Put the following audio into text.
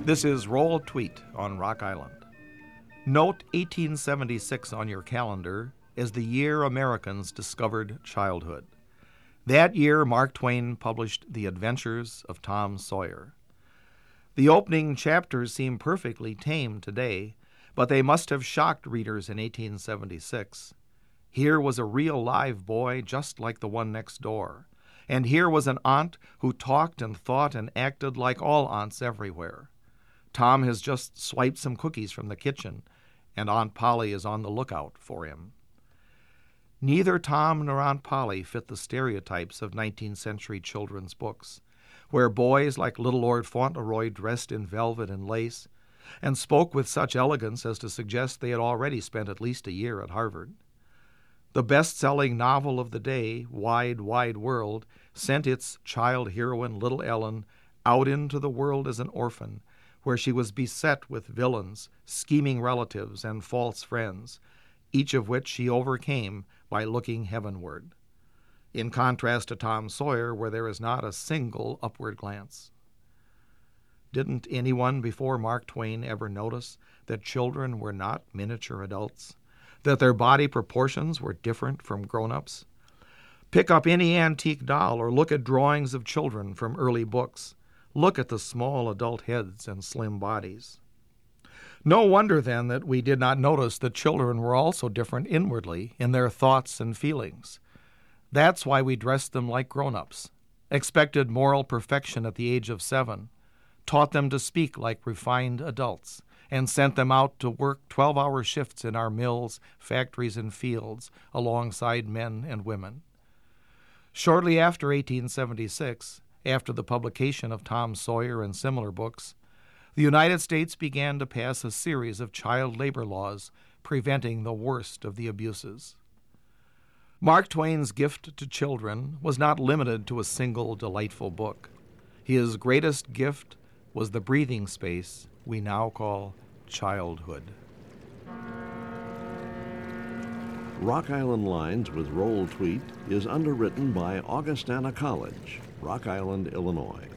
This is Roll Tweet on Rock Island. Note 1876 on your calendar as the year Americans discovered childhood. That year, Mark Twain published The Adventures of Tom Sawyer. The opening chapters seem perfectly tame today, but they must have shocked readers in 1876. Here was a real live boy just like the one next door, and here was an aunt who talked and thought and acted like all aunts everywhere. Tom has just swiped some cookies from the kitchen, and Aunt Polly is on the lookout for him. Neither Tom nor Aunt Polly fit the stereotypes of 19th century children's books, where boys like little Lord Fauntleroy dressed in velvet and lace, and spoke with such elegance as to suggest they had already spent at least a year at Harvard. The best-selling novel of the day, Wide, Wide World, sent its child heroine, Little Ellen, out into the world as an orphan, where she was beset with villains, scheming relatives, and false friends, each of which she overcame by looking heavenward, in contrast to Tom Sawyer, where there is not a single upward glance. Didn't anyone before Mark Twain ever notice that children were not miniature adults, that their body proportions were different from grown-ups? Pick up any antique doll or look at drawings of children from early books. Look at the small adult heads and slim bodies. No wonder, then, that we did not notice that children were also different inwardly in their thoughts and feelings. That's why we dressed them like grown-ups, expected moral perfection at the age of 7, taught them to speak like refined adults, and sent them out to work 12-hour shifts in our mills, factories, and fields alongside men and women. Shortly after 1876, after the publication of Tom Sawyer and similar books, the United States began to pass a series of child labor laws preventing the worst of the abuses. Mark Twain's gift to children was not limited to a single delightful book. His greatest gift was the breathing space we now call childhood. Rock Island Lines with Roll Tweet is underwritten by Augustana College, Rock Island, Illinois.